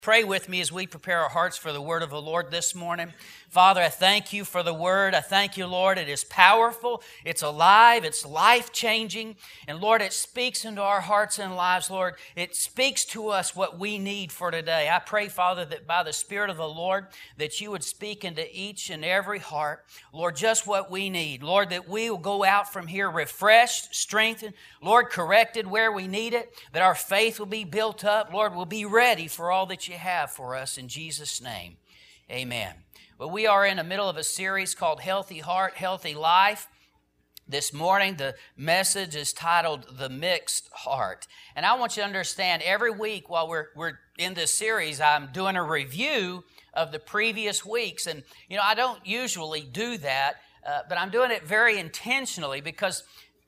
Pray with me as we prepare our hearts for the word of the Lord this morning. Father, I thank you for the word. I thank you, Lord. It is powerful. It's alive. It's life-changing. And Lord, it speaks into our hearts and lives, Lord. It speaks to us what we need for today. I pray, Father, that by the Spirit of the Lord, that you would speak into each and every heart, Lord, just what we need. Lord, that we will go out from here refreshed, strengthened, Lord, corrected where we need it, that our faith will be built up. Lord, we'll be ready for all that you have for us in Jesus' name. Amen. Well, we are in the middle of a series called Healthy Heart, Healthy Life. This morning, the message is titled The Mixed Heart. And I want you to understand, every week while we're in this series, I'm doing a review of the previous weeks. And, I don't usually do that, but I'm doing it very intentionally because,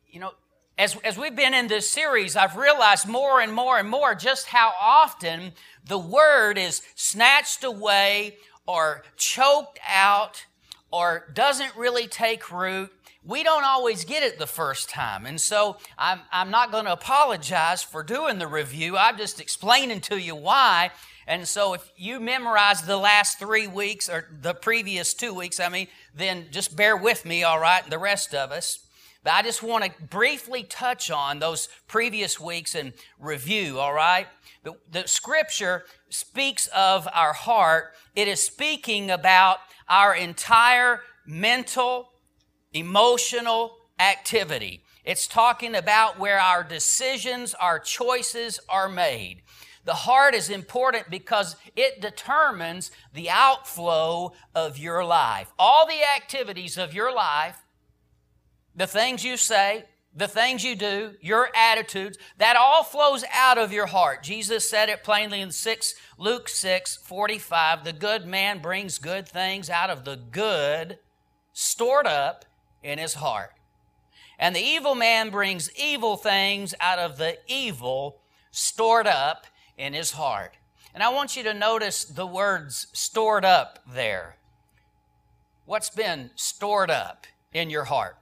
as we've been in this series, I've realized more and more and more just how often the Word is snatched away or choked out or doesn't really take root. We don't always get it the first time. And so I'm not going to apologize for doing the review. I'm just explaining to you why. And so if you memorize the last 3 weeks or the previous 2 weeks, then just bear with me, all right, and the rest of us. But I just want to briefly touch on those previous weeks and review, all right? The Scripture speaks of our heart. It is speaking about our entire mental, emotional activity. It's talking about where our decisions, our choices are made. The heart is important because it determines the outflow of your life. All the activities of your life, the things you say, the things you do, your attitudes, that all flows out of your heart. Jesus said it plainly in Luke 6:45, the good man brings good things out of the good stored up in his heart. And the evil man brings evil things out of the evil stored up in his heart. And I want you to notice the words stored up there. What's been stored up in your heart?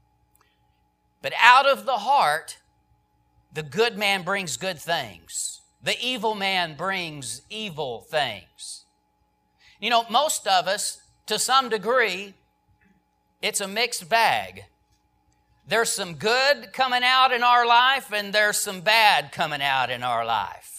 But out of the heart, the good man brings good things. The evil man brings evil things. Most of us, to some degree, it's a mixed bag. There's some good coming out in our life, and there's some bad coming out in our life.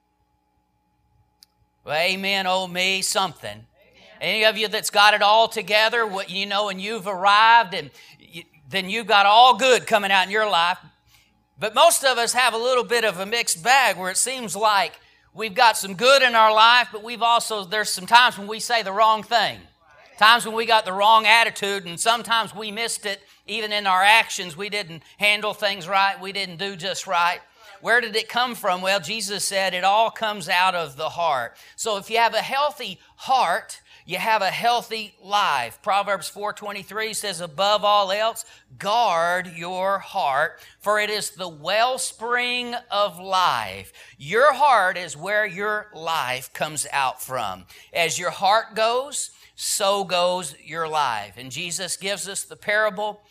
Well, amen, oh me, something. Amen. Any of you that's got it all together, and you've arrived, and then you've got all good coming out in your life. But most of us have a little bit of a mixed bag where it seems like we've got some good in our life, but there's some times when we say the wrong thing. Times when we got the wrong attitude, and sometimes we missed it even in our actions. We didn't handle things right. We didn't do just right. Where did it come from? Well, Jesus said it all comes out of the heart. So if you have a healthy heart, you have a healthy life. Proverbs 4:23 says, above all else, guard your heart, for it is the wellspring of life. Your heart is where your life comes out from. As your heart goes, so goes your life. And Jesus gives us the parable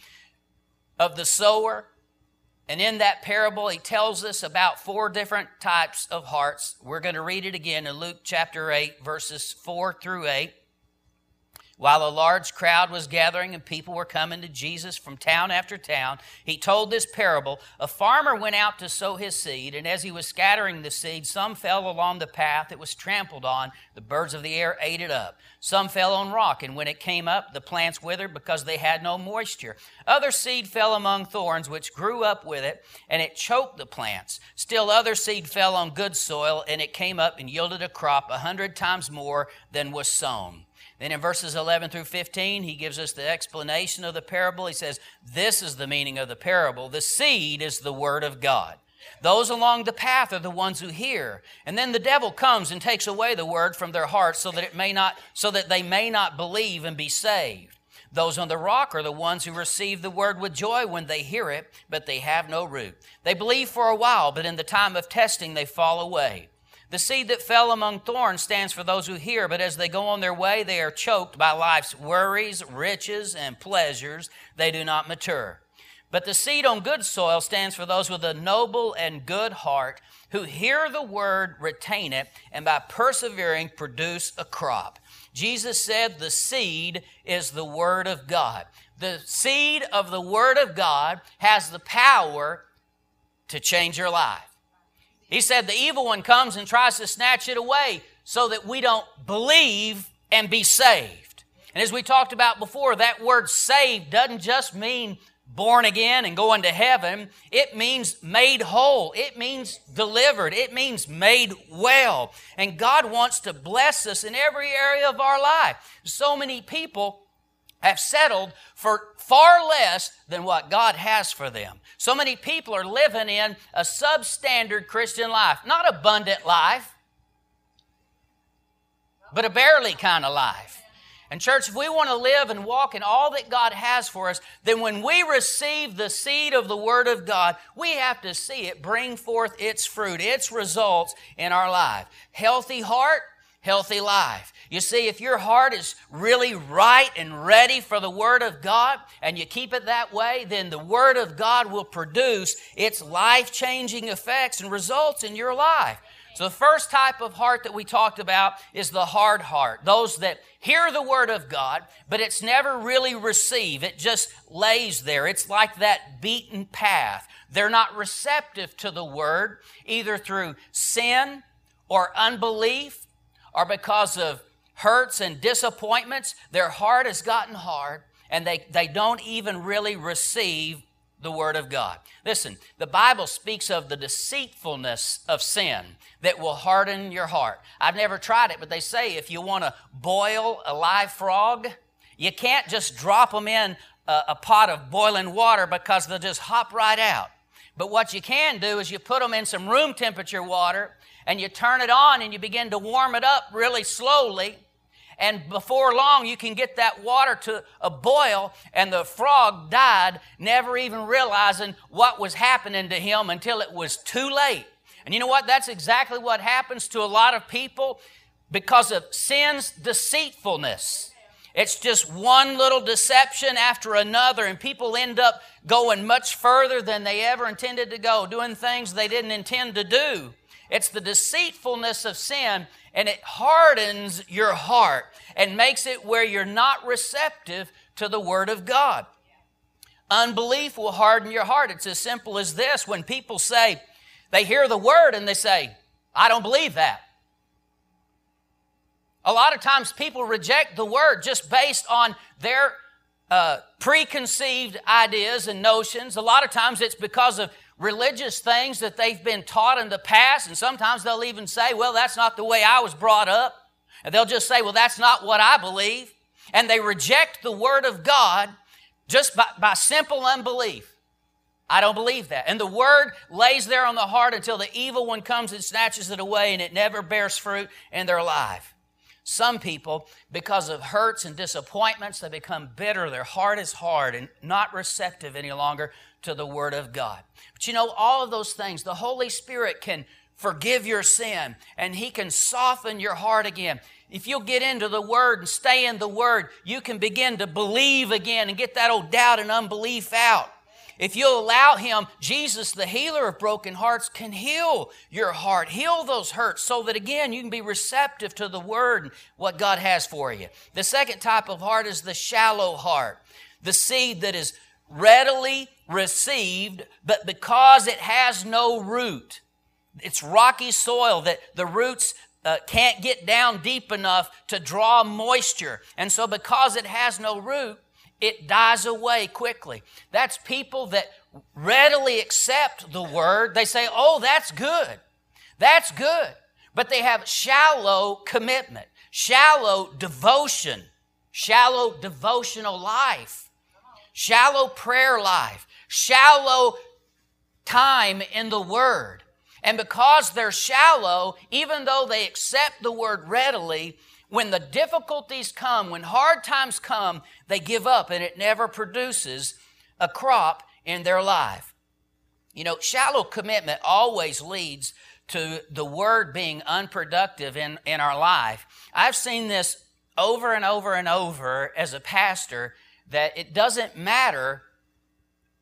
of the sower. And in that parable, he tells us about 4 different types of hearts. We're going to read it again in Luke chapter 8, verses 4 through 8. While a large crowd was gathering and people were coming to Jesus from town after town, he told this parable. A farmer went out to sow his seed, and as he was scattering the seed, some fell along the path. It was trampled on. The birds of the air ate it up. Some fell on rock, and when it came up, the plants withered because they had no moisture. Other seed fell among thorns, which grew up with it, and it choked the plants. Still other seed fell on good soil, and it came up and yielded a crop 100 times more than was sown. Then in verses 11 through 15, he gives us the explanation of the parable. He says, this is the meaning of the parable. The seed is the word of God. Those along the path are the ones who hear. And then the devil comes and takes away the word from their hearts so that they may not believe and be saved. Those on the rock are the ones who receive the word with joy when they hear it, but they have no root. They believe for a while, but in the time of testing they fall away. The seed that fell among thorns stands for those who hear, but as they go on their way, they are choked by life's worries, riches, and pleasures. They do not mature. But the seed on good soil stands for those with a noble and good heart who hear the word, retain it, and by persevering produce a crop. Jesus said the seed is the Word of God. The seed of the Word of God has the power to change your life. He said the evil one comes and tries to snatch it away so that we don't believe and be saved. And as we talked about before, that word saved doesn't just mean born again and going to heaven. It means made whole. It means delivered. It means made well. And God wants to bless us in every area of our life. So many people have settled for far less than what God has for them. So many people are living in a substandard Christian life. Not abundant life, but a barely kind of life. And church, if we want to live and walk in all that God has for us, then when we receive the seed of the Word of God, we have to see it bring forth its fruit, its results in our life. Healthy heart, healthy life. You see, if your heart is really right and ready for the Word of God, and you keep it that way, then the Word of God will produce its life-changing effects and results in your life. So the first type of heart that we talked about is the hard heart. Those that hear the Word of God, but it's never really received. It just lays there. It's like that beaten path. They're not receptive to the Word, either through sin or unbelief or because of hurts and disappointments. Their heart has gotten hard, and they don't even really receive the Word of God. Listen, the Bible speaks of the deceitfulness of sin that will harden your heart. I've never tried it, but they say if you want to boil a live frog, you can't just drop them in a pot of boiling water because they'll just hop right out. But what you can do is you put them in some room temperature water and you turn it on and you begin to warm it up really slowly. And before long, you can get that water to a boil, and the frog died, never even realizing what was happening to him until it was too late. And you know what? That's exactly what happens to a lot of people because of sin's deceitfulness. It's just one little deception after another, and people end up going much further than they ever intended to go, doing things they didn't intend to do. It's the deceitfulness of sin, and it hardens your heart and makes it where you're not receptive to the Word of God. Unbelief will harden your heart. It's as simple as this. When people say, they hear the Word and they say, I don't believe that. A lot of times people reject the Word just based on their preconceived ideas and notions. A lot of times it's because of religious things that they've been taught in the past, and sometimes they'll even say, well, that's not the way I was brought up. And they'll just say, well, that's not what I believe. And they reject the Word of God just by simple unbelief. I don't believe that. And the Word lays there on the heart until the evil one comes and snatches it away, and it never bears fruit in their life. Some people, because of hurts and disappointments, they become bitter. Their heart is hard and not receptive any longer to the Word of God. But you know, all of those things, the Holy Spirit can forgive your sin, and He can soften your heart again. If you'll get into the Word and stay in the Word, you can begin to believe again and get that old doubt and unbelief out. If you'll allow Him, Jesus, the healer of broken hearts, can heal your heart, heal those hurts so that, again, you can be receptive to the Word and what God has for you. The second type of heart is the shallow heart, the seed that is readily received, but because it has no root, it's rocky soil that the roots can't get down deep enough to draw moisture. And so because it has no root, it dies away quickly. That's people that readily accept the Word. They say, oh, that's good. That's good. But they have shallow commitment, shallow devotion, shallow devotional life, shallow prayer life, shallow time in the Word. And because they're shallow, even though they accept the Word readily, when the difficulties come, when hard times come, they give up, and it never produces a crop in their life. You know, shallow commitment always leads to the Word being unproductive in our life. I've seen this over and over and over as a pastor, that it doesn't matter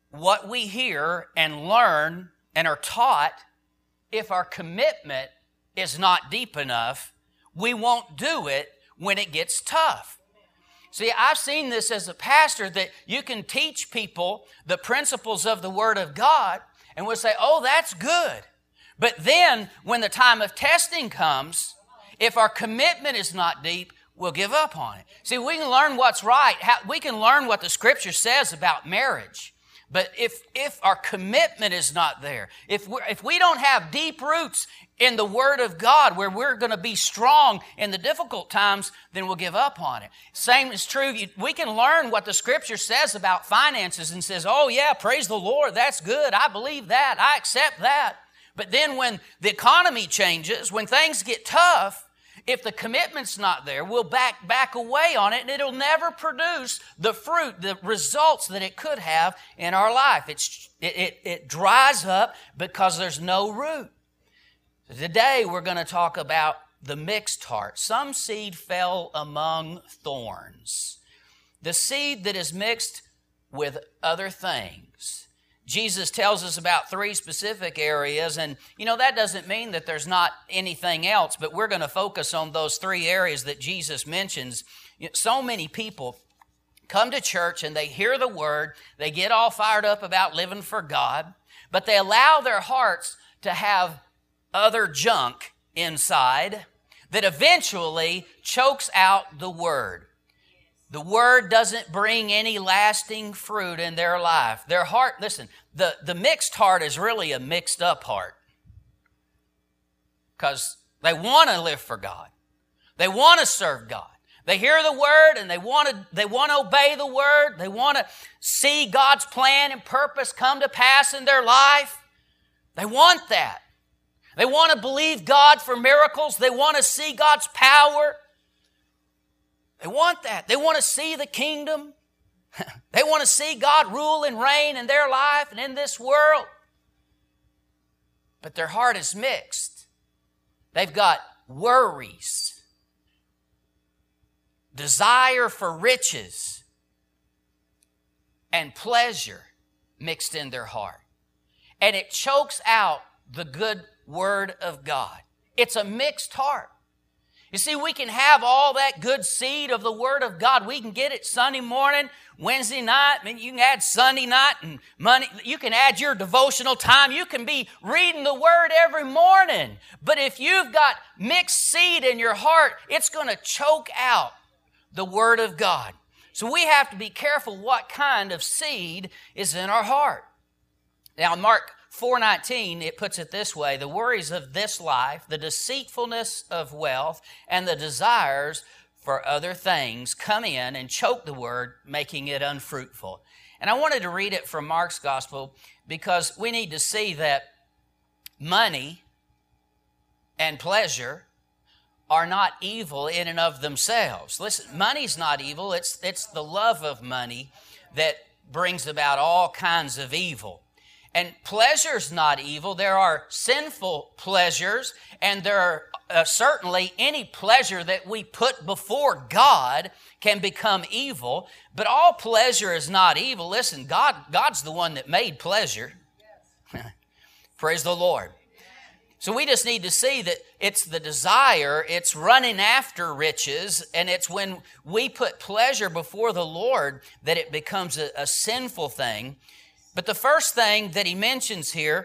what we hear and learn and are taught, if our commitment is not deep enough, we won't do it when it gets tough. See, I've seen this as a pastor, that you can teach people the principles of the Word of God and we'll say, oh, that's good. But then when the time of testing comes, if our commitment is not deep, we'll give up on it. See, we can learn what's right. We can learn what the Scripture says about marriage. But if our commitment is not there, if we don't have deep roots in the Word of God where we're going to be strong in the difficult times, then we'll give up on it. Same is true. We can learn what the Scripture says about finances and says, oh yeah, praise the Lord, that's good. I believe that. I accept that. But then when the economy changes, when things get tough, if the commitment's not there, we'll back away on it, and it'll never produce the fruit, the results that it could have in our life. It dries up because there's no root. Today we're going to talk about the mixed heart. Some seed fell among thorns. The seed that is mixed with other things. Jesus tells us about 3 specific areas, and that doesn't mean that there's not anything else, but we're going to focus on those 3 areas that Jesus mentions. So many people come to church and they hear the Word, they get all fired up about living for God, but they allow their hearts to have other junk inside that eventually chokes out the Word. The Word doesn't bring any lasting fruit in their life. Their heart, listen, the mixed heart is really a mixed up heart. Because they want to live for God. They want to serve God. They hear the Word and they want to obey the Word. They want to see God's plan and purpose come to pass in their life. They want that. They want to believe God for miracles. They want to see God's power. They want that. They want to see the kingdom. They want to see God rule and reign in their life and in this world. But their heart is mixed. They've got worries, desire for riches, and pleasure mixed in their heart. And it chokes out the good Word of God. It's a mixed heart. You see, we can have all that good seed of the Word of God. We can get it Sunday morning, Wednesday night. I mean, you can add Sunday night and Monday. You can add your devotional time. You can be reading the Word every morning. But if you've got mixed seed in your heart, it's going to choke out the Word of God. So we have to be careful what kind of seed is in our heart. Now, Mark 4:19, it puts it this way: the worries of this life, the deceitfulness of wealth, and the desires for other things come in and choke the Word, making it unfruitful. And I wanted to read it from Mark's gospel because we need to see that money and pleasure are not evil in and of themselves. Listen, money's not evil. It's the love of money that brings about all kinds of evil. And pleasure's not evil. There are sinful pleasures, and there are certainly any pleasure that we put before God can become evil. But all pleasure is not evil. Listen, God's the one that made pleasure. Praise the Lord. So we just need to see that it's the desire, it's running after riches, and it's when we put pleasure before the Lord that it becomes a sinful thing. But the first thing that he mentions here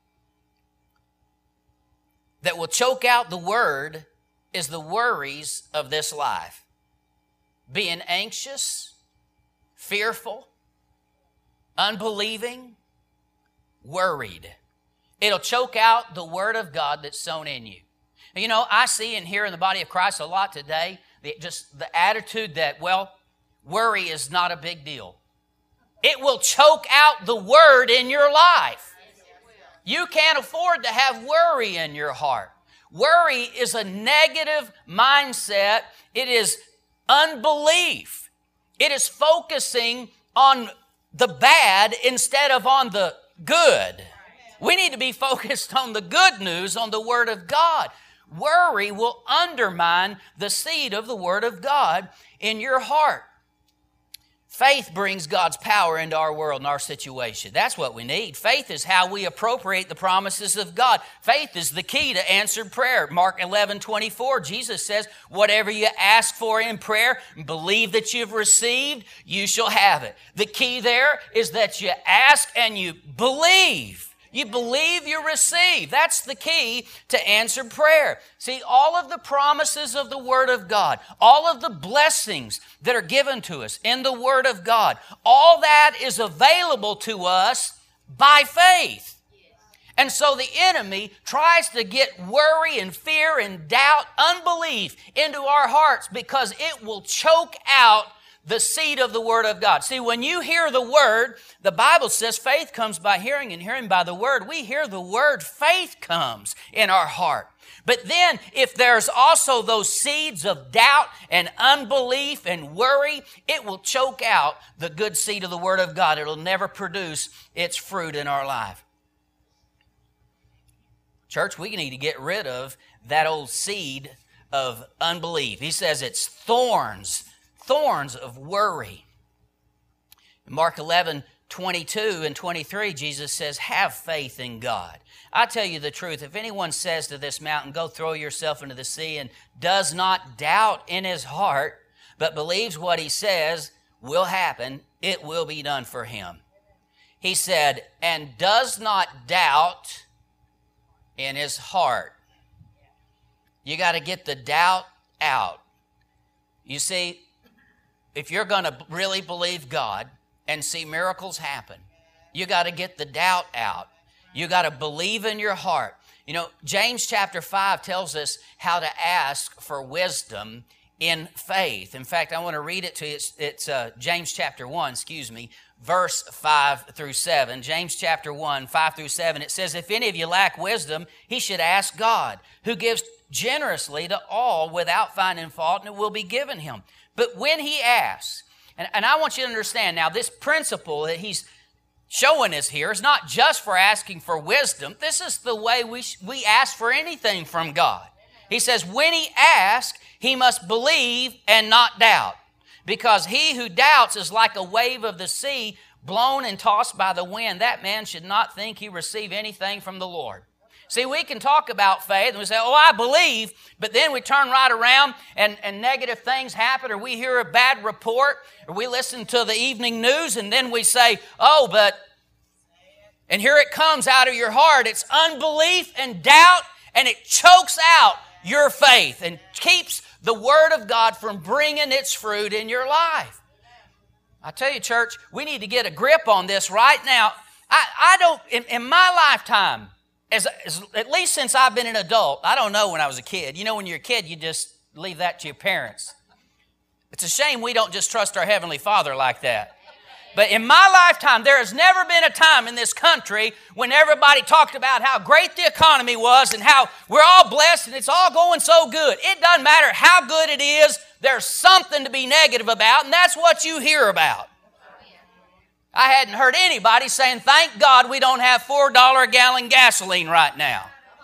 that will choke out the Word is the worries of this life. Being anxious, fearful, unbelieving, worried. It'll choke out the Word of God that's sown in you. I see and hear in the body of Christ a lot today, just the attitude that, worry is not a big deal. It will choke out the Word in your life. You can't afford to have worry in your heart. Worry is a negative mindset. It is unbelief. It is focusing on the bad instead of on the good. We need to be focused on the good news, on the Word of God. Worry will undermine the seed of the Word of God in your heart. Faith brings God's power into our world and our situation. That's what we need. Faith is how we appropriate the promises of God. Faith is the key to answered prayer. Mark 11:24, Jesus says, whatever you ask for in prayer, believe that you've received, you shall have it. The key there is that you ask and you believe. You believe you receive. That's the key to answered prayer. See, all of the promises of the Word of God, all of the blessings that are given to us in the Word of God, all that is available to us by faith. And so the enemy tries to get worry and fear and doubt, unbelief into our hearts because it will choke out the seed of the Word of God. See, when you hear the Word, the Bible says faith comes by hearing and hearing by the Word. We hear the Word, faith comes in our heart. But then if there's also those seeds of doubt and unbelief and worry, it will choke out the good seed of the Word of God. It'll never produce its fruit in our life. Church, we need to get rid of that old seed of unbelief. He says it's thorns of worry. In Mark 11:22 and 23, Jesus says, have faith in God. I tell you the truth, if anyone says to this mountain, go throw yourself into the sea, and does not doubt in his heart, but believes what he says will happen, it will be done for him. He said, and does not doubt in his heart. You got to get the doubt out. You see, if you're going to really believe God and see miracles happen, you got to get the doubt out. You got to believe in your heart. You know, James chapter 5 tells us how to ask for wisdom in faith. In fact, I want to read it to you. It's James chapter 1, verse 5 through 7. James chapter 1, 5 through 7. It says, if any of you lack wisdom, he should ask God, who gives generously to all without finding fault, and it will be given him. But when he asks, and I want you to understand now, this principle that he's showing us here is not just for asking for wisdom. This is the way we ask for anything from God. He says, when he asks, he must believe and not doubt. Because he who doubts is like a wave of the sea, blown and tossed by the wind. That man should not think he receive anything from the Lord. See, we can talk about faith and we say, oh, I believe, but then we turn right around and negative things happen, or we hear a bad report, or we listen to the evening news, and then we say, oh, but, and here it comes out of your heart. It's unbelief and doubt, and it chokes out your faith and keeps the Word of God from bringing its fruit in your life. I tell you, church, we need to get a grip on this right now. I don't, in my lifetime, at least since I've been an adult, I don't know when I was a kid. You know, when you're a kid, you just leave that to your parents. It's a shame we don't just trust our Heavenly Father like that. But in my lifetime, there has never been a time in this country when everybody talked about how great the economy was and how we're all blessed and it's all going so good. It doesn't matter how good it is, there's something to be negative about, and that's what you hear about. I hadn't heard anybody saying, thank God we don't have $4 a gallon gasoline right now.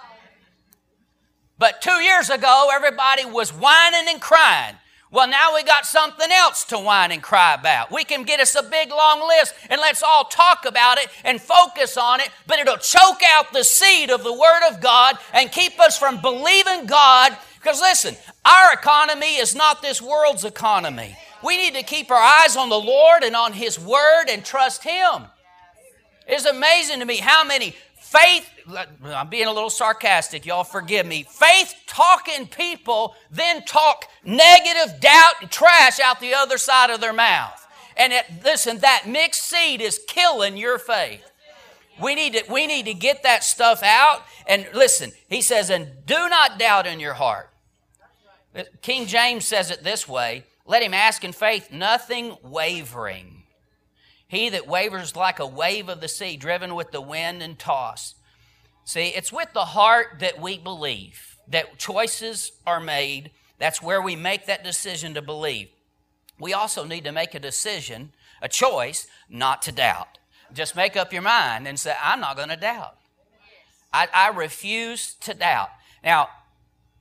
But 2 years ago, everybody was whining and crying. Well, now we got something else to whine and cry about. We can get us a big, long list, and let's all talk about it and focus on it, but it'll choke out the seed of the Word of God and keep us from believing God. Because listen, our economy is not this world's economy. We need to keep our eyes on the Lord and on His Word and trust Him. It's amazing to me how many faith, I'm being a little sarcastic, y'all forgive me, faith-talking people then talk negative doubt and trash out the other side of their mouth. And listen, that mixed seed is killing your faith. We need to get that stuff out. And listen, he says, and do not doubt in your heart. King James says it this way, let him ask in faith, nothing wavering. He that wavers like a wave of the sea, driven with the wind and tossed. See, it's with the heart that we believe, that choices are made. That's where we make that decision to believe. We also need to make a decision, a choice, not to doubt. Just make up your mind and say, I'm not going to doubt. I refuse to doubt. Now,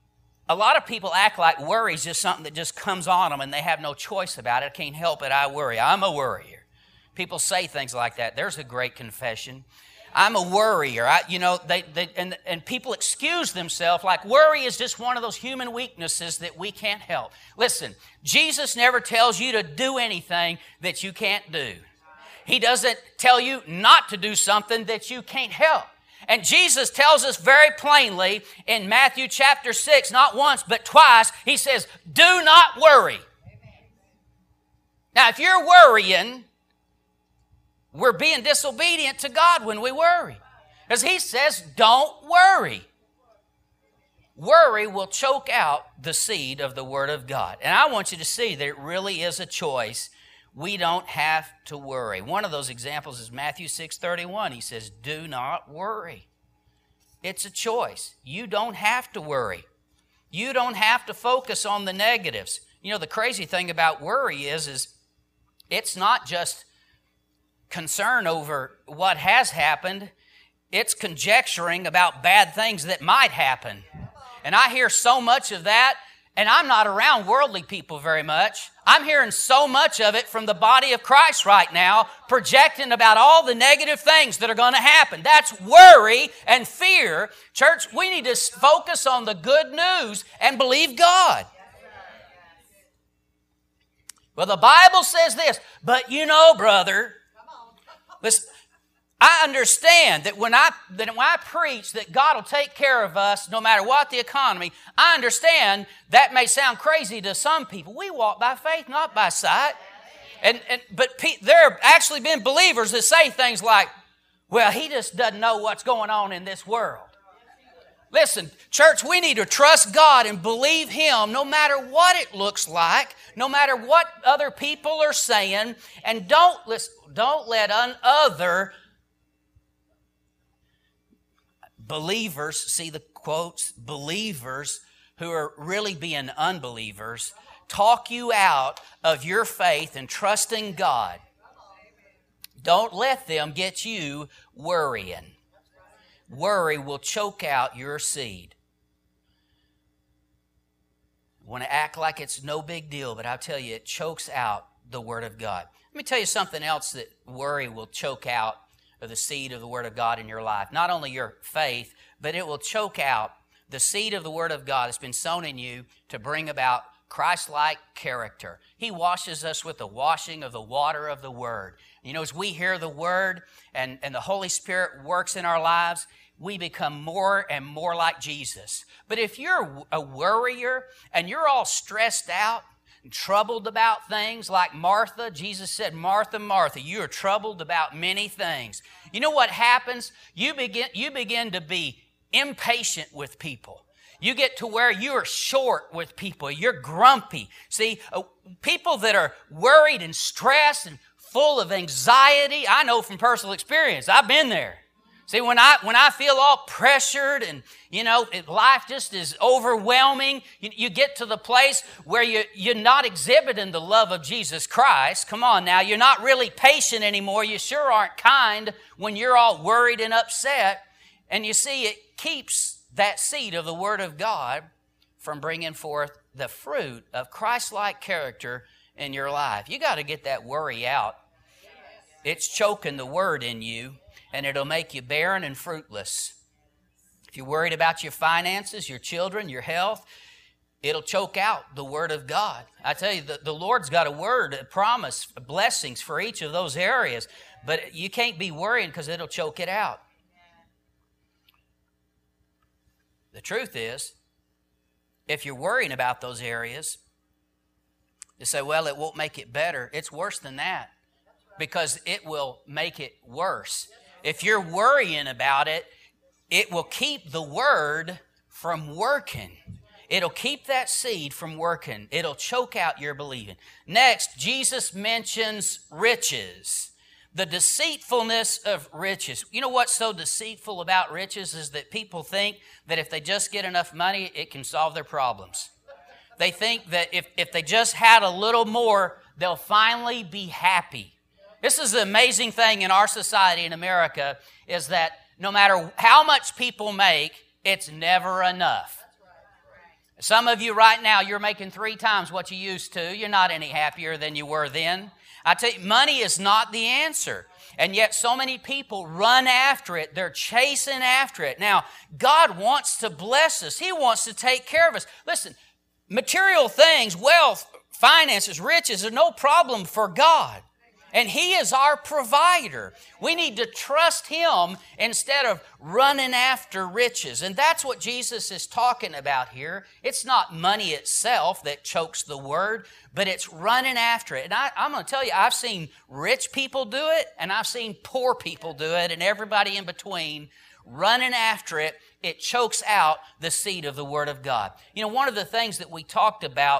a lot of people act like worry is just something that just comes on them and they have no choice about it. I can't help it. I worry. I'm a worrier. People say things like that. There's a great confession. I'm a worrier. And people excuse themselves like worry is just one of those human weaknesses that we can't help. Listen, Jesus never tells you to do anything that you can't do. He doesn't tell you not to do something that you can't help. And Jesus tells us very plainly in Matthew chapter 6, not once but twice, He says, do not worry. Now, if you're worrying, we're being disobedient to God when we worry. Because He says, don't worry. Worry will choke out the seed of the Word of God. And I want you to see that it really is a choice. We don't have to worry. One of those examples is Matthew 6:31. He says, do not worry. It's a choice. You don't have to worry. You don't have to focus on the negatives. You know, the crazy thing about worry is it's not just concern over what has happened. It's conjecturing about bad things that might happen. And I hear so much of that, and I'm not around worldly people very much. I'm hearing so much of it from the body of Christ right now, projecting about all the negative things that are going to happen. That's worry and fear. Church, we need to focus on the good news and believe God. Well, the Bible says this, but you know, brother, listen, I understand that when I preach that God will take care of us no matter what the economy, I understand that may sound crazy to some people. We walk by faith, not by sight. But there have actually been believers that say things like, well, he just doesn't know what's going on in this world. Listen, church, we need to trust God and believe Him no matter what it looks like, no matter what other people are saying, and don't let other believers, see the quotes, believers who are really being unbelievers, talk you out of your faith and trusting God. Don't let them get you worrying. Worry will choke out your seed. I want to act like it's no big deal, but I'll tell you, it chokes out the Word of God. Let me tell you something else that worry will choke out of the seed of the Word of God in your life. Not only your faith, but it will choke out the seed of the Word of God that's been sown in you to bring about Christ-like character. He washes us with the washing of the water of the Word. You know, as we hear the Word and the Holy Spirit works in our lives, we become more and more like Jesus. But if you're a worrier and you're all stressed out, troubled about things like Martha. Jesus said, Martha, Martha, you are troubled about many things. You know what happens? You begin to be impatient with people. You get to where you are short with people. You're grumpy. See, people that are worried and stressed and full of anxiety, I know from personal experience. I've been there. See, when I feel all pressured and, life just is overwhelming, you get to the place where you're not exhibiting the love of Jesus Christ. Come on now, you're not really patient anymore. You sure aren't kind when you're all worried and upset. And you see, it keeps that seed of the Word of God from bringing forth the fruit of Christ-like character in your life. You got to get that worry out. It's choking the Word in you, and it'll make you barren and fruitless. If you're worried about your finances, your children, your health, it'll choke out the Word of God. I tell you, the Lord's got a word, a promise, blessings for each of those areas, but you can't be worrying because it'll choke it out. The truth is, if you're worrying about those areas, you say, well, it won't make it better. It's worse than that because it will make it worse. If you're worrying about it, it will keep the Word from working. It'll keep that seed from working. It'll choke out your believing. Next, Jesus mentions riches. The deceitfulness of riches. You know what's so deceitful about riches is that people think that if they just get enough money, it can solve their problems. They think that if they just had a little more, they'll finally be happy. This is the amazing thing in our society in America is that no matter how much people make, it's never enough. Some of you right now, you're making 3 times what you used to. You're not any happier than you were then. I tell you, money is not the answer. And yet so many people run after it. They're chasing after it. Now, God wants to bless us. He wants to take care of us. Listen, material things, wealth, finances, riches are no problem for God. And He is our provider. We need to trust Him instead of running after riches. And that's what Jesus is talking about here. It's not money itself that chokes the word, but it's running after it. And I'm going to tell you, I've seen rich people do it, and I've seen poor people do it, and everybody in between running after it. It chokes out the seed of the Word of God. You know, one of the things that we talked about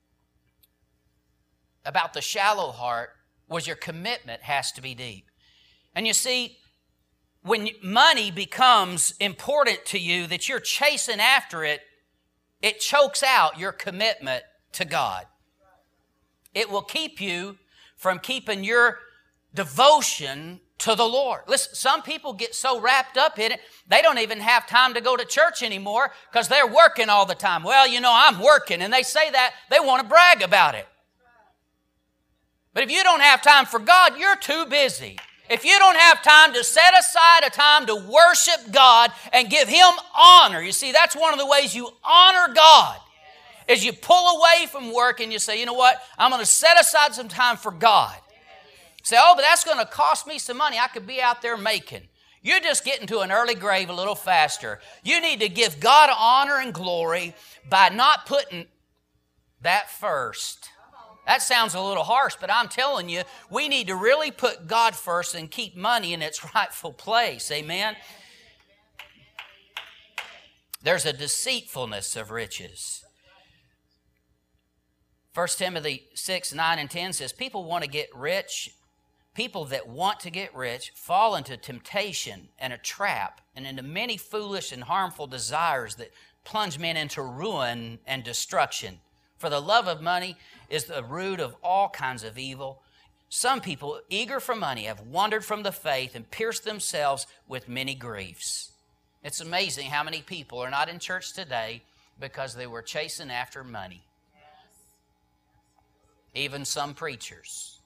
the shallow heart was your commitment has to be deep. And you see, when money becomes important to you, that you're chasing after it, it chokes out your commitment to God. It will keep you from keeping your devotion to the Lord. Listen, some people get so wrapped up in it, they don't even have time to go to church anymore because they're working all the time. Well, you know, I'm working, and they say that, they want to brag about it. But if you don't have time for God, you're too busy. If you don't have time to set aside a time to worship God and give Him honor, you see, that's one of the ways you honor God, is you pull away from work and you say, you know what, I'm going to set aside some time for God. Say, oh, but that's going to cost me some money. I could be out there making. You're just getting to an early grave a little faster. You need to give God honor and glory by not putting that first. That sounds a little harsh, but I'm telling you, we need to really put God first and keep money in its rightful place. Amen? There's a deceitfulness of riches. 1 Timothy 6, 9, and 10 says, people want to get rich. People that want to get rich fall into temptation and a trap and into many foolish and harmful desires that plunge men into ruin and destruction. For the love of money is the root of all kinds of evil. Some people, eager for money, have wandered from the faith and pierced themselves with many griefs. It's amazing how many people are not in church today because they were chasing after money. Even some preachers.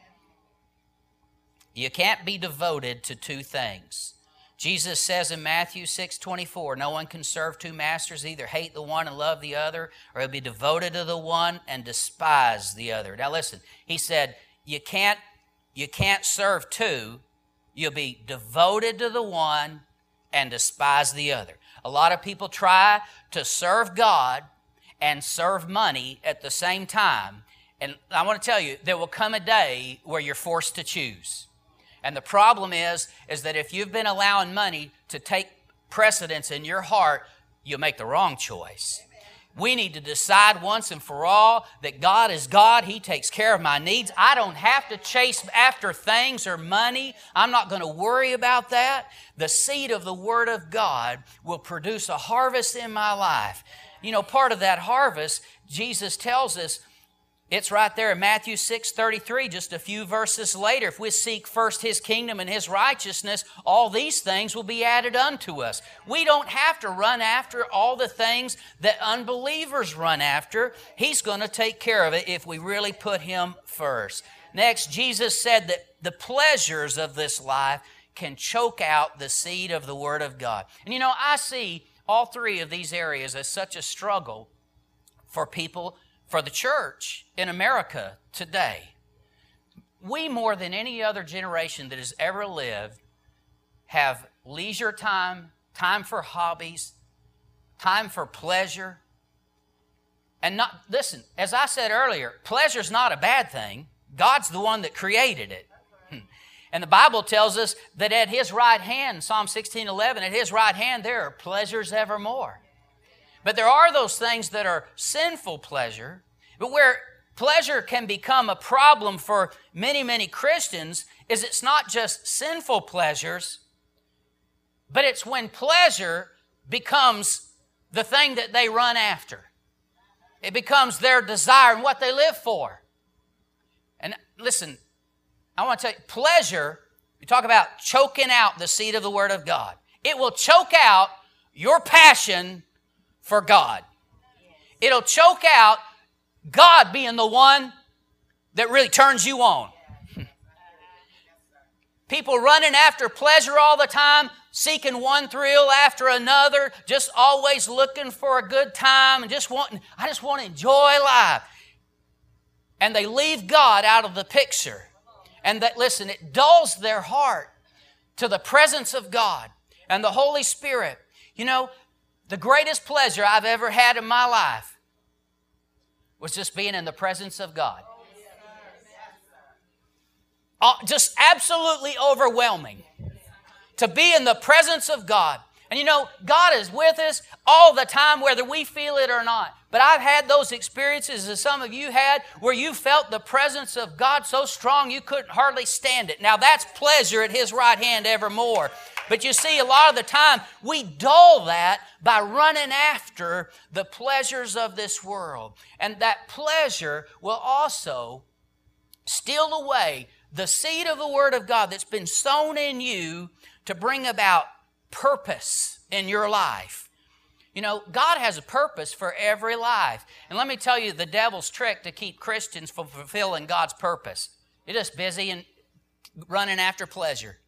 You can't be devoted to 2 things. Jesus says in Matthew 6:24, no one can serve 2 masters, either hate the one and love the other, or he'll be devoted to the one and despise the other. Now listen, he said, you can't serve 2. You'll be devoted to the one and despise the other. A lot of people try to serve God and serve money at the same time. And I want to tell you, there will come a day where you're forced to choose. And the problem is that if you've been allowing money to take precedence in your heart, you'll make the wrong choice. We need to decide once and for all that God is God. He takes care of my needs. I don't have to chase after things or money. I'm not going to worry about that. The seed of the Word of God will produce a harvest in my life. You know, part of that harvest, Jesus tells us, it's right there in Matthew 6:33, just a few verses later. If we seek first His kingdom and His righteousness, all these things will be added unto us. We don't have to run after all the things that unbelievers run after. He's going to take care of it if we really put Him first. Next, Jesus said that the pleasures of this life can choke out the seed of the Word of God. And you know, I see all 3 of these areas as such a struggle for people, for the church in America today. We, more than any other generation that has ever lived, have leisure time, time for hobbies, time for pleasure. And listen, as I said earlier, pleasure's not a bad thing. God's the one that created it. And the Bible tells us that at His right hand, Psalm 16:11, at His right hand there are pleasures evermore. But there are those things that are sinful pleasure, but where pleasure can become a problem for many, many Christians is it's not just sinful pleasures, but it's when pleasure becomes the thing that they run after. It becomes their desire and what they live for. And listen, I want to tell you, pleasure, you talk about choking out the seed of the Word of God. It will choke out your passion for God. It'll choke out God being the one that really turns you on. People running after pleasure all the time, seeking one thrill after another, just always looking for a good time and I just want to enjoy life. And they leave God out of the picture. And that, listen, it dulls their heart to the presence of God and the Holy Spirit. You know, the greatest pleasure I've ever had in my life was just being in the presence of God. Just absolutely overwhelming to be in the presence of God. And you know, God is with us all the time, whether we feel it or not. But I've had those experiences, as some of you had, where you felt the presence of God so strong you couldn't hardly stand it. Now that's pleasure at His right hand evermore. But you see, a lot of the time, we dull that by running after the pleasures of this world. And that pleasure will also steal away the seed of the Word of God that's been sown in you to bring about purpose in your life. You know, God has a purpose for every life. And let me tell you the devil's trick to keep Christians from fulfilling God's purpose. You're just busy and running after pleasure.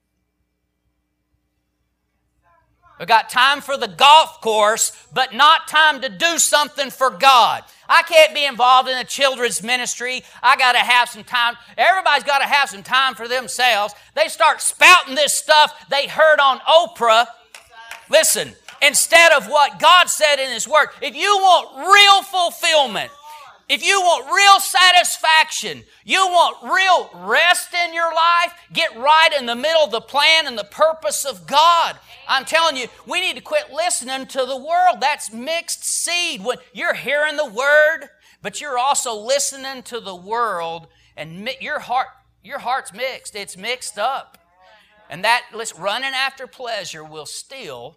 We've got time for the golf course, but not time to do something for God. I can't be involved in a children's ministry. I got to have some time. Everybody's got to have some time for themselves. They start spouting this stuff they heard on Oprah. Listen, instead of what God said in His Word, if you want real fulfillment, if you want real satisfaction, you want real rest in your life, get right in the middle of the plan and the purpose of God. I'm telling you, we need to quit listening to the world. That's mixed seed. When you're hearing the Word, but you're also listening to the world, and your heart's mixed. It's mixed up. And that, running after pleasure will steal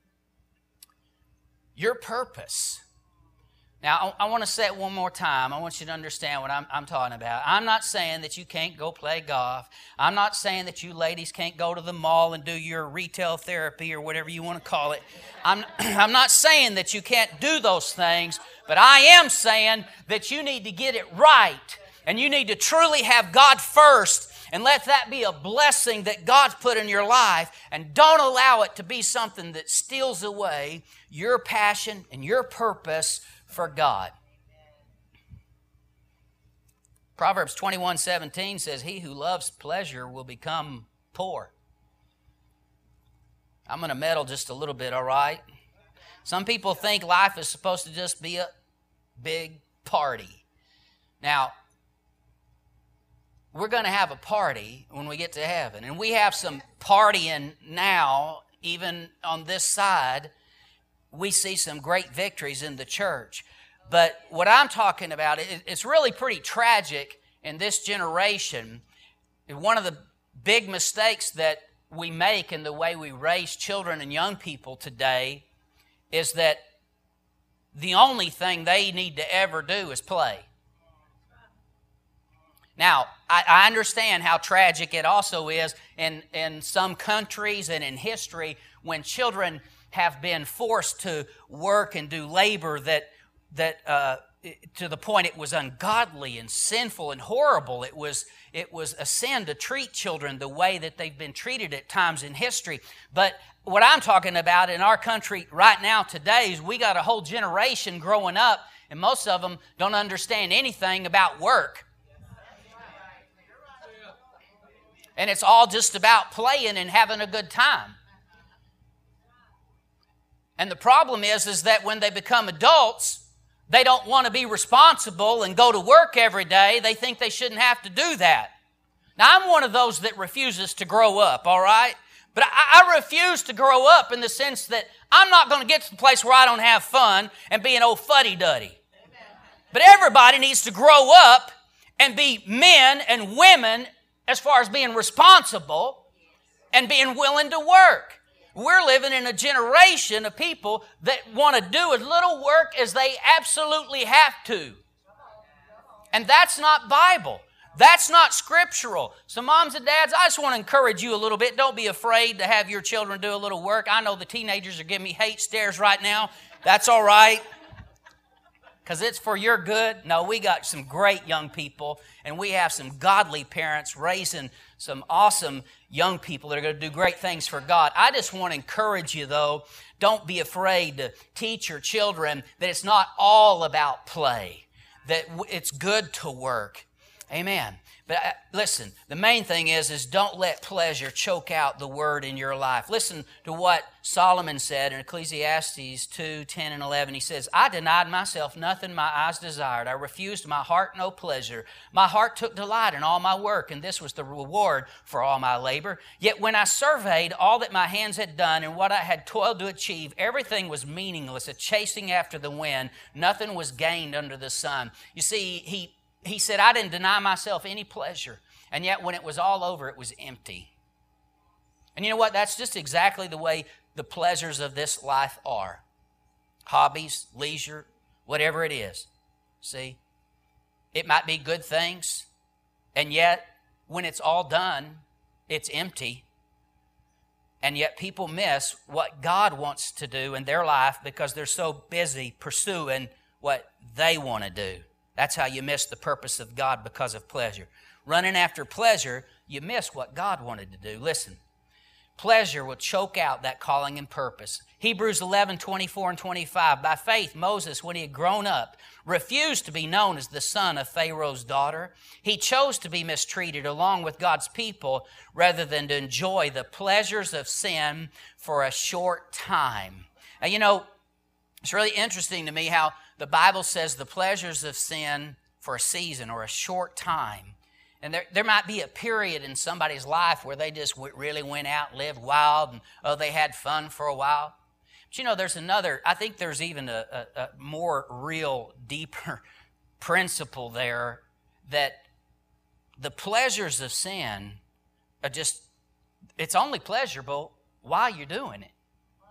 your purpose. Now, I want to say it one more time. I want you to understand what I'm talking about. I'm not saying that you can't go play golf. I'm not saying that you ladies can't go to the mall and do your retail therapy or whatever you want to call it. I'm not saying that you can't do those things, but I am saying that you need to get it right. And you need to truly have God first and let that be a blessing that God's put in your life. And don't allow it to be something that steals away your passion and your purpose for God. Proverbs 21:17 says, "He who loves pleasure will become poor." I'm going to meddle just a little bit, all right? Some people think life is supposed to just be a big party. Now, we're going to have a party when we get to heaven. And we have some partying now, even on this side. We see some great victories in the church. But what I'm talking about, it's really pretty tragic in this generation. One of the big mistakes that we make in the way we raise children and young people today is that the only thing they need to ever do is play. Now, I understand how tragic it also is in some countries and in history when children have been forced to work and do labor that to the point it was ungodly and sinful and horrible. It was a sin to treat children the way that they've been treated at times in history. But what I'm talking about in our country right now today is we got a whole generation growing up, and most of them don't understand anything about work. And it's all just about playing and having a good time. And the problem is that when they become adults, they don't want to be responsible and go to work every day. They think they shouldn't have to do that. Now, I'm one of those that refuses to grow up, all right? But I refuse to grow up in the sense that I'm not going to get to the place where I don't have fun and be an old fuddy-duddy. But everybody needs to grow up and be men and women as far as being responsible and being willing to work. We're living in a generation of people that want to do as little work as they absolutely have to. And that's not Bible. That's not scriptural. So moms and dads, I just want to encourage you a little bit. Don't be afraid to have your children do a little work. I know the teenagers are giving me hate stares right now. That's all right. because it's for your good. No, we got some great young people, and we have some godly parents raising some awesome young people that are going to do great things for God. I just want to encourage you, though, don't be afraid to teach your children that it's not all about play, that it's good to work. Amen. But listen, the main thing is don't let pleasure choke out the word in your life. Listen to what Solomon said in Ecclesiastes 2, 10 and 11. He says, I denied myself nothing my eyes desired. I refused my heart no pleasure. My heart took delight in all my work, and this was the reward for all my labor. Yet when I surveyed all that my hands had done and what I had toiled to achieve, everything was meaningless, a chasing after the wind. Nothing was gained under the sun. You see, he said, I didn't deny myself any pleasure. And yet when it was all over, it was empty. And you know what? That's just exactly the way the pleasures of this life are. Hobbies, leisure, whatever it is. See? It might be good things. And yet, when it's all done, it's empty. And yet people miss what God wants to do in their life because they're so busy pursuing what they want to do. That's how you miss the purpose of God because of pleasure. Running after pleasure, you miss what God wanted to do. Listen, pleasure will choke out that calling and purpose. Hebrews 11, 24 and 25. By faith, Moses, when he had grown up, refused to be known as the son of Pharaoh's daughter. He chose to be mistreated along with God's people rather than to enjoy the pleasures of sin for a short time. Now, you know, it's really interesting to me how the Bible says the pleasures of sin for a season or a short time. And there might be a period in somebody's life where they just really went out, lived wild, and they had fun for a while. But you know, there's another, I think there's even a more real, deeper principle there, that the pleasures of sin are just, it's only pleasurable while you're doing it.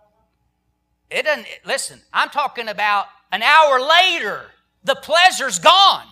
It doesn't, listen, I'm talking about an hour later, the pleasure's gone.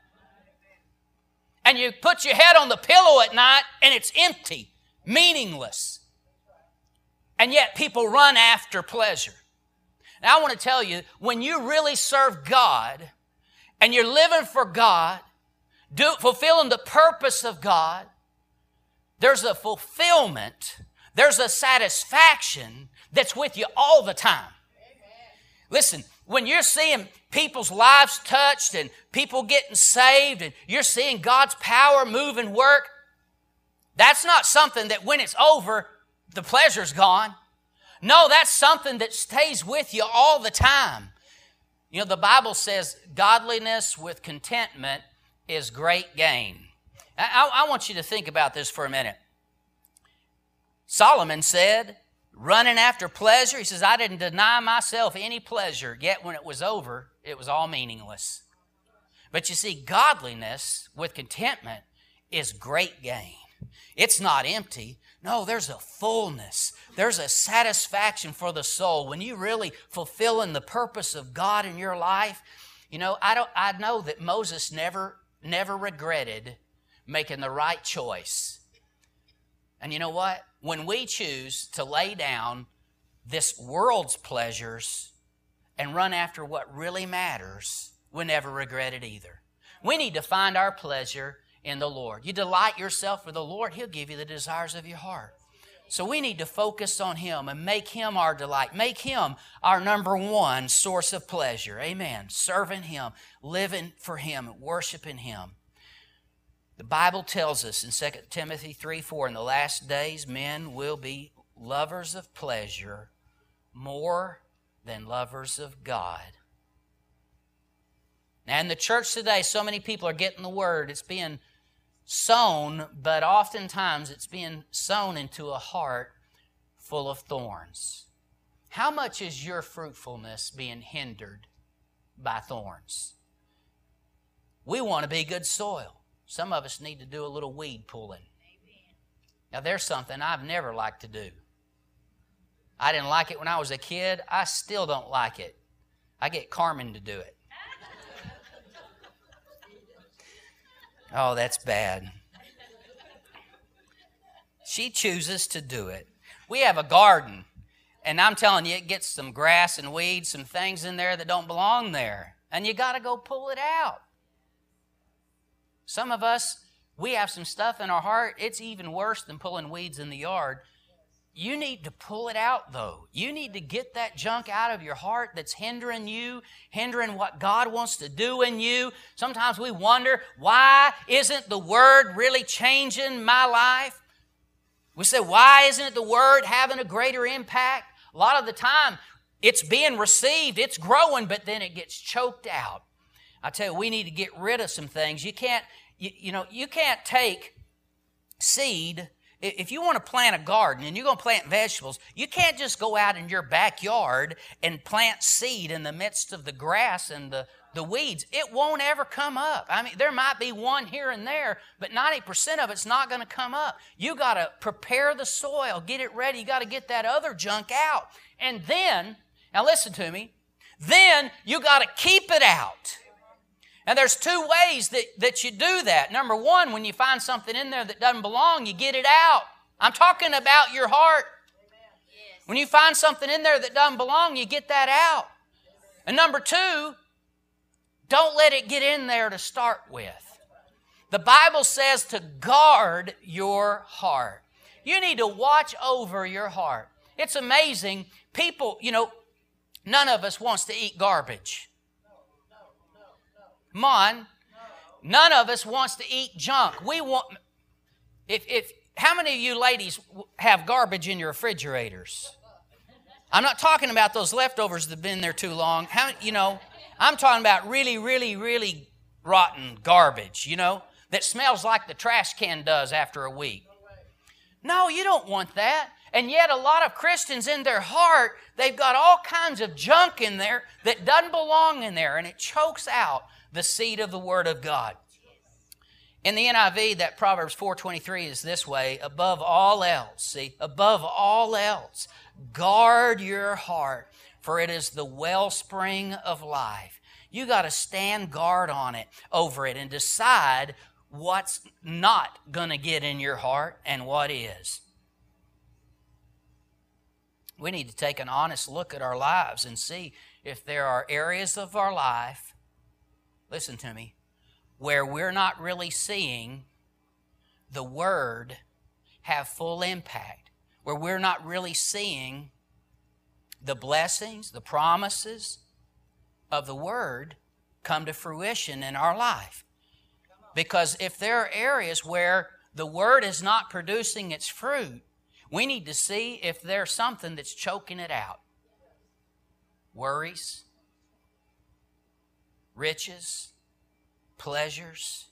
And you put your head on the pillow at night and it's empty, meaningless. And yet people run after pleasure. Now I want to tell you, when you really serve God and you're living for God, fulfilling the purpose of God, there's a fulfillment, there's a satisfaction that's with you all the time. Listen, when you're seeing people's lives touched and people getting saved and you're seeing God's power move and work, that's not something that when it's over, the pleasure's gone. No, that's something that stays with you all the time. You know, the Bible says godliness with contentment is great gain. I want you to think about this for a minute. Solomon said, running after pleasure, he says, I didn't deny myself any pleasure, yet when it was over, it was all meaningless. But you see, godliness with contentment is great gain. It's not empty. No, there's a fullness. There's a satisfaction for the soul. When you really fulfilling the purpose of God in your life, you know, I know that Moses never regretted making the right choice. And you know what? When we choose to lay down this world's pleasures and run after what really matters, we never regret it either. We need to find our pleasure in the Lord. You delight yourself with the Lord, He'll give you the desires of your heart. So we need to focus on Him and make Him our delight. Make Him our number one source of pleasure. Amen. Serving Him, living for Him, worshiping Him. The Bible tells us in 2 Timothy 3:4, in the last days, men will be lovers of pleasure more than lovers of God. Now, in the church today, so many people are getting the word. It's being sown, but oftentimes it's being sown into a heart full of thorns. How much is your fruitfulness being hindered by thorns? We want to be good soil. Some of us need to do a little weed pulling. Now, there's something I've never liked to do. I didn't like it when I was a kid. I still don't like it. I get Carmen to do it. Oh, that's bad. She chooses to do it. We have a garden, and I'm telling you, it gets some grass and weeds, some things in there that don't belong there. and you got to go pull it out. Some of us, we have some stuff in our heart. It's even worse than pulling weeds in the yard. You need to pull it out, though. You need to get that junk out of your heart that's hindering you, hindering what God wants to do in you. Sometimes we wonder, why isn't the Word really changing my life? We say, why isn't the Word having a greater impact? A lot of the time, it's being received, it's growing, but then it gets choked out. I tell you, we need to get rid of some things. You can't take seed. If you want to plant a garden and you're going to plant vegetables, you can't just go out in your backyard and plant seed in the midst of the grass and the weeds. It won't ever come up. I mean, there might be one here and there, but 90% of it's not going to come up. You got to prepare the soil, get it ready. You got to get that other junk out. And then, now listen to me, then you got to keep it out. And there's two ways that you do that. Number one, when you find something in there that doesn't belong, you get it out. I'm talking about your heart. When you find something in there that doesn't belong, you get that out. And number two, don't let it get in there to start with. The Bible says to guard your heart. You need to watch over your heart. It's amazing. People, none of us wants to eat garbage. Come on. None of us wants to eat junk. We want, how many of you ladies have garbage in your refrigerators? I'm not talking about those leftovers that have been there too long. I'm talking about really, really, really rotten garbage, that smells like the trash can does after a week. No, you don't want that. And yet a lot of Christians in their heart, they've got all kinds of junk in there that doesn't belong in there, and it chokes out the seed of the Word of God. In the NIV, that Proverbs 4:23 is this way, above all else, guard your heart, for it is the wellspring of life. You got to stand guard on it, over it, and decide what's not going to get in your heart and what is. We need to take an honest look at our lives and see if there are areas of our life, listen to me, where we're not really seeing the Word have full impact, where we're not really seeing the blessings, the promises of the Word come to fruition in our life. Because if there are areas where the Word is not producing its fruit, we need to see if there's something that's choking it out. Worries, riches, pleasures.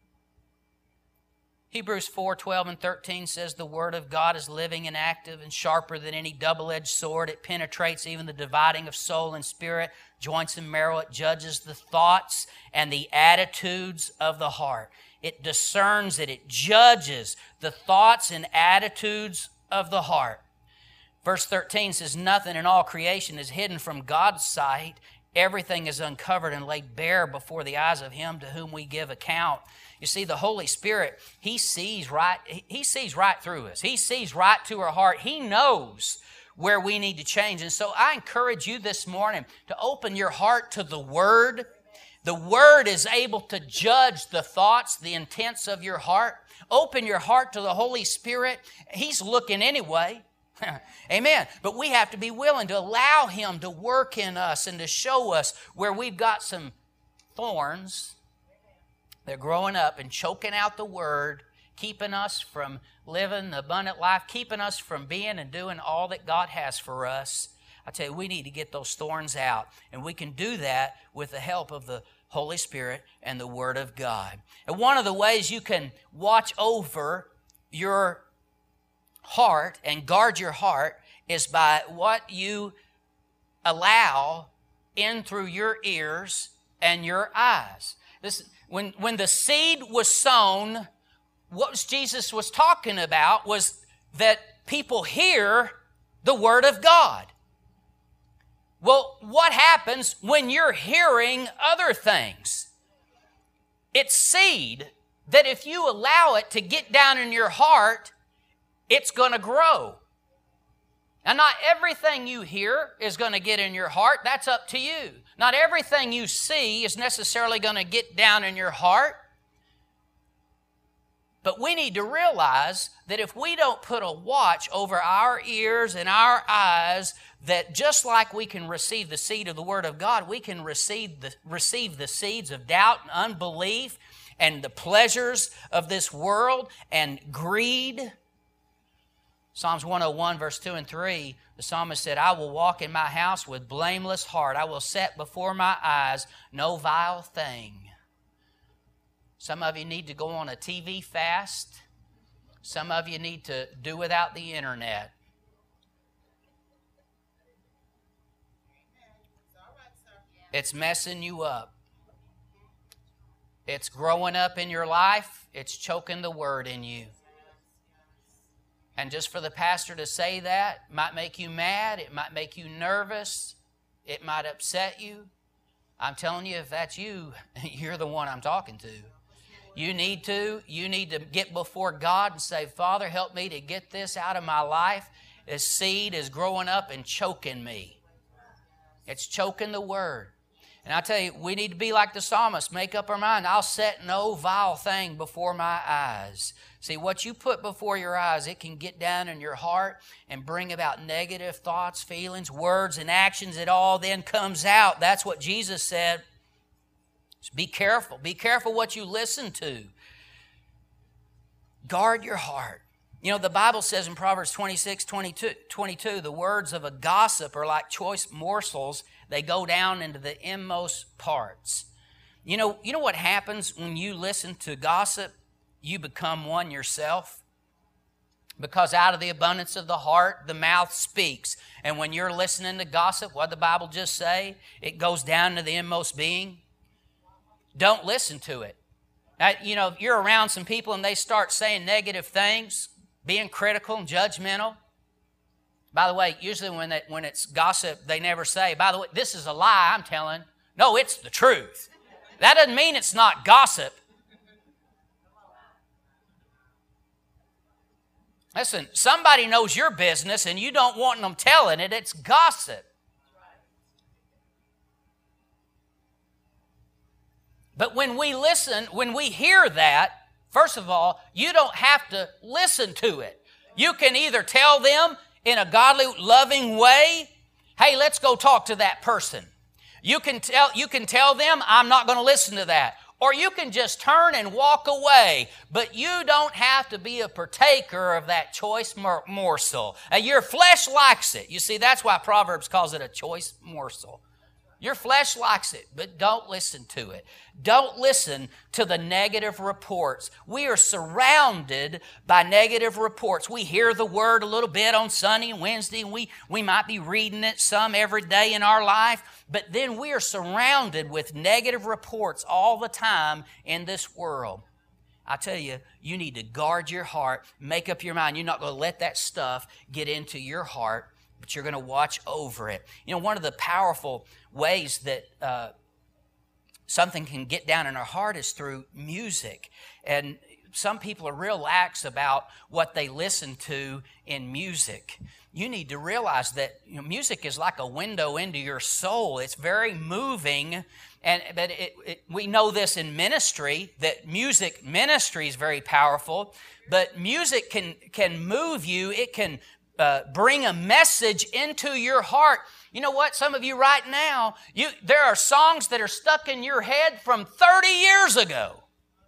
Hebrews 4:12 and 13 says the Word of God is living and active and sharper than any double-edged sword. It penetrates even the dividing of soul and spirit, joints and marrow. It judges the thoughts and the attitudes of the heart. It discerns it. It judges the thoughts and attitudes of the heart. Verse 13 says, nothing in all creation is hidden from God's sight. Everything is uncovered and laid bare before the eyes of Him to whom we give account. You see, the Holy Spirit, He sees right through us. He sees right to our heart. He knows where we need to change. And so I encourage you this morning to open your heart to the Word. The Word is able to judge the thoughts, the intents of your heart. Open your heart to the Holy Spirit. He's looking anyway. Amen. But we have to be willing to allow Him to work in us and to show us where we've got some thorns. They're growing up and choking out the Word, keeping us from living the abundant life, keeping us from being and doing all that God has for us. I tell you, we need to get those thorns out. And we can do that with the help of the Holy Spirit and the Word of God. And one of the ways you can watch over your heart and guard your heart is by what you allow in through your ears and your eyes. When the seed was sown, what Jesus was talking about was that people hear the Word of God. Well, what happens when you're hearing other things? It's seed that if you allow it to get down in your heart, it's going to grow. And not everything you hear is going to get in your heart. That's up to you. Not everything you see is necessarily going to get down in your heart. But we need to realize that if we don't put a watch over our ears and our eyes, that just like we can receive the seed of the Word of God, we can receive the seeds of doubt and unbelief and the pleasures of this world and greed. Psalms 101, verse 2 and 3, the psalmist said, I will walk in my house with blameless heart. I will set before my eyes no vile thing. Some of you need to go on a TV fast. Some of you need to do without the internet. It's messing you up. It's growing up in your life. It's choking the Word in you. And just for the pastor to say that might make you mad. It might make you nervous. It might upset you. I'm telling you, if that's you, you're the one I'm talking to. You need to get before God and say, Father, help me to get this out of my life. This seed is growing up and choking me. It's choking the Word. And I tell you, we need to be like the psalmist, make up our mind. I'll set no vile thing before my eyes. See, what you put before your eyes, it can get down in your heart and bring about negative thoughts, feelings, words, and actions. It all then comes out. That's what Jesus said. Just be careful. Be careful what you listen to. Guard your heart. You know, the Bible says in Proverbs 26:22, the words of a gossip are like choice morsels. They go down into the inmost parts. You know what happens when you listen to gossip? You become one yourself. Because out of the abundance of the heart, the mouth speaks. And when you're listening to gossip, what did the Bible just say? It goes down to the inmost being. Don't listen to it. Now, if you're around some people and they start saying negative things, being critical and judgmental. By the way, usually when it's gossip, they never say, by the way, this is a lie I'm telling. No, it's the truth. That doesn't mean it's not gossip. Listen, somebody knows your business and you don't want them telling it. It's gossip. But when we listen, when we hear that, first of all, you don't have to listen to it. You can either tell them in a godly, loving way, hey, let's go talk to that person. You can tell them, I'm not going to listen to that. Or you can just turn and walk away. But you don't have to be a partaker of that choice morsel. Your flesh likes it. You see, that's why Proverbs calls it a choice morsel. Your flesh likes it, but don't listen to it. Don't listen to the negative reports. We are surrounded by negative reports. We hear the Word a little bit on Sunday and Wednesday, and we might be reading it some every day in our life, but then we are surrounded with negative reports all the time in this world. I tell you, you need to guard your heart, make up your mind. You're not going to let that stuff get into your heart, but you're going to watch over it. One of the powerful ways that something can get down in our heart is through music. And some people are real lax about what they listen to in music. You need to realize that music is like a window into your soul. It's very moving. But we know this in ministry, that music ministry is very powerful. But music can move you. It can bring a message into your heart. You know what? Some of you right now, there are songs that are stuck in your head from 30 years ago.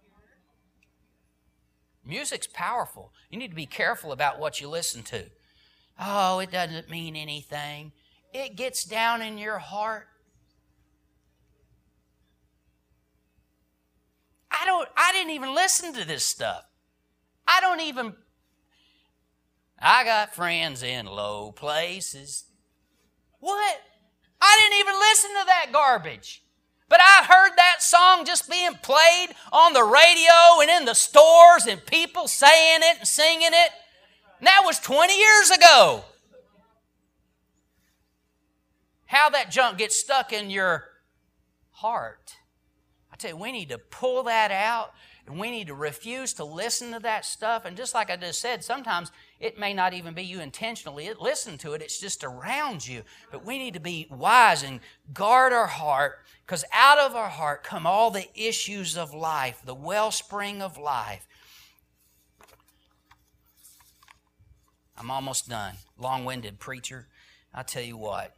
Music's powerful. You need to be careful about what you listen to. Oh, it doesn't mean anything. It gets down in your heart. I didn't even listen to this stuff. I got friends in low places. What? I didn't even listen to that garbage. But I heard that song just being played on the radio and in the stores and people saying it and singing it. And that was 20 years ago. How that junk gets stuck in your heart. I tell you, we need to pull that out, and we need to refuse to listen to that stuff. And just like I just said, sometimes it may not even be you intentionally listen to it. It's just around you. But we need to be wise and guard our heart, because out of our heart come all the issues of life, the wellspring of life. I'm almost done. Long-winded preacher. I'll tell you what.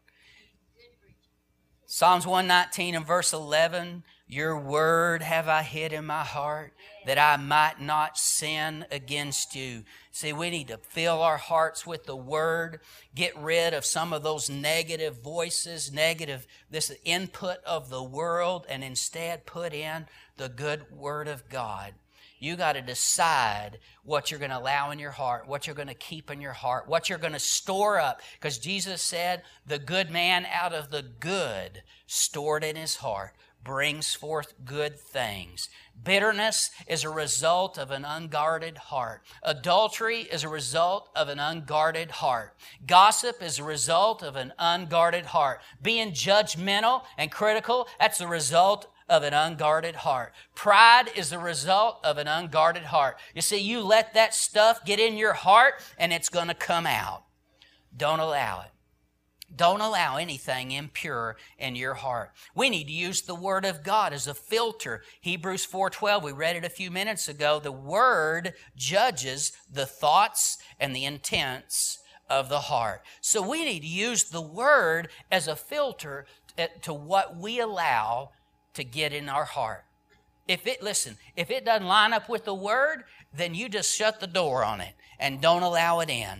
Psalms 119 and verse 11, your word have I hid in my heart, that I might not sin against you. See, we need to fill our hearts with the word, get rid of some of those negative voices, this input of the world, and instead put in the good word of God. You got to decide what you're going to allow in your heart, what you're going to keep in your heart, what you're going to store up. Because Jesus said, the good man out of the good stored in his heart brings forth good things. Bitterness is a result of an unguarded heart. Adultery is a result of an unguarded heart. Gossip is a result of an unguarded heart. Being judgmental and critical, that's the result of an unguarded heart. Pride is the result of an unguarded heart. You see, you let that stuff get in your heart and it's going to come out. Don't allow it. Don't allow anything impure in your heart. We need to use the Word of God as a filter. Hebrews 4:12, we read it a few minutes ago. The Word judges the thoughts and the intents of the heart. So we need to use the Word as a filter to what we allow to get in our heart. If it doesn't line up with the Word, then you just shut the door on it and don't allow it in.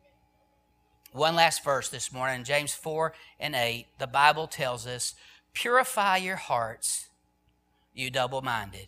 One last verse this morning, James 4 and 8, the Bible tells us, purify your hearts, you double-minded.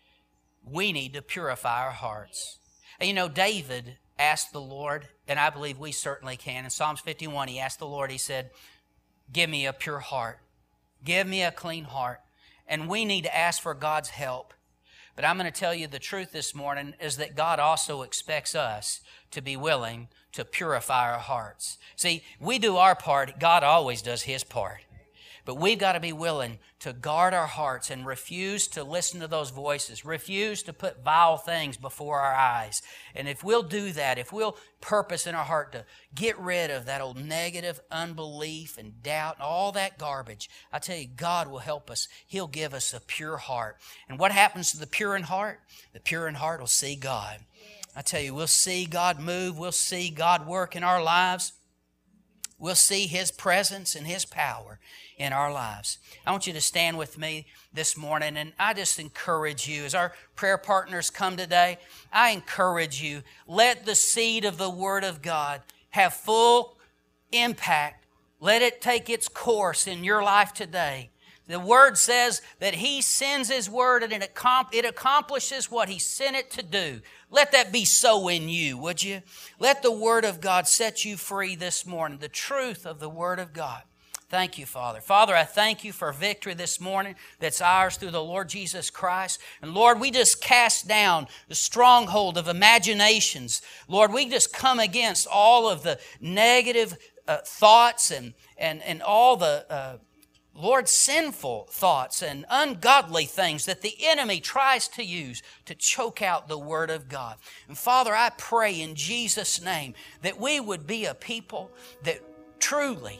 We need to purify our hearts. And you know, David asked the Lord, and I believe we certainly can. In Psalms 51, he asked the Lord, he said, give me a pure heart. Give me a clean heart. And we need to ask for God's help. But I'm going to tell you the truth this morning is that God also expects us to be willing to purify our hearts. See, we do our part. God always does His part. But we've got to be willing to guard our hearts and refuse to listen to those voices, refuse to put vile things before our eyes. And if we'll do that, if we'll purpose in our heart to get rid of that old negative unbelief and doubt and all that garbage, I tell you, God will help us. He'll give us a pure heart. And what happens to the pure in heart? The pure in heart will see God. I tell you, we'll see God move. We'll see God work in our lives. We'll see His presence and His power in our lives. I want you to stand with me this morning, and I just encourage you, as our prayer partners come today, I encourage you, let the seed of the Word of God have full impact. Let it take its course in your life today. The Word says that He sends His Word and it accomplishes what He sent it to do. Let that be so in you, would you? Let the Word of God set you free this morning, the truth of the Word of God. Thank you, Father. Father, I thank you for victory this morning that's ours through the Lord Jesus Christ. And Lord, we just cast down the stronghold of imaginations. Lord, we just come against all of the negative thoughts and all the Lord, sinful thoughts and ungodly things that the enemy tries to use to choke out the Word of God. And Father, I pray in Jesus' name that we would be a people that truly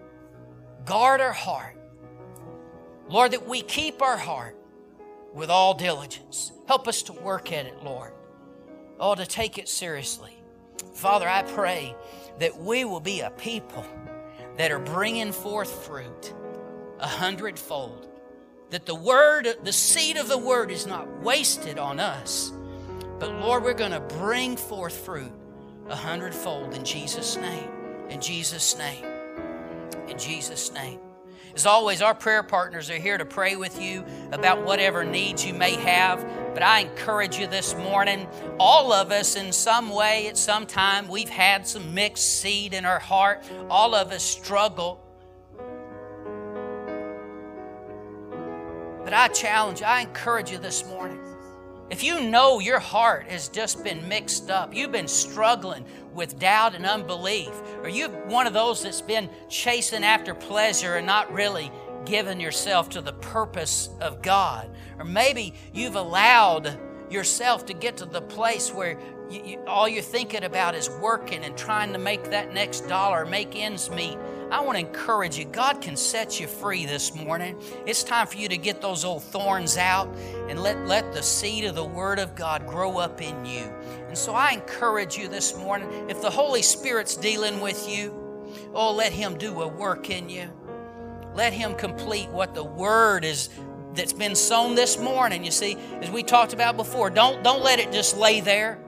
guard our heart. Lord, that we keep our heart with all diligence. Help us to work at it, Lord. Oh, to take it seriously. Father, I pray that we will be a people that are bringing forth fruit 100-fold. That the Word, the seed of the Word is not wasted on us. But Lord, we're going to bring forth fruit 100-fold in Jesus' name. In Jesus' name. In Jesus' name. As always, our prayer partners are here to pray with you about whatever needs you may have. But I encourage you this morning, all of us in some way, at some time, we've had some mixed seed in our heart. All of us struggle. But I encourage you this morning. If you know your heart has just been mixed up, you've been struggling with doubt and unbelief, or you're one of those that's been chasing after pleasure and not really given yourself to the purpose of God. Or maybe you've allowed yourself to get to the place where all you're thinking about is working and trying to make that next dollar, make ends meet. I want to encourage you, God can set you free this morning. It's time for you to get those old thorns out and let the seed of the Word of God grow up in you. And so I encourage you this morning, if the Holy Spirit's dealing with you, oh, let Him do a work in you. Let Him complete what the Word is that's been sown this morning. You see, as we talked about before, don't let it just lay there.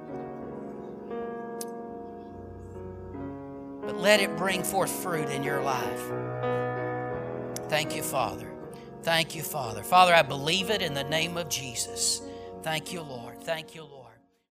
But let it bring forth fruit in your life. Thank you, Father. Thank you, Father. Father, I believe it in the name of Jesus. Thank you, Lord. Thank you, Lord.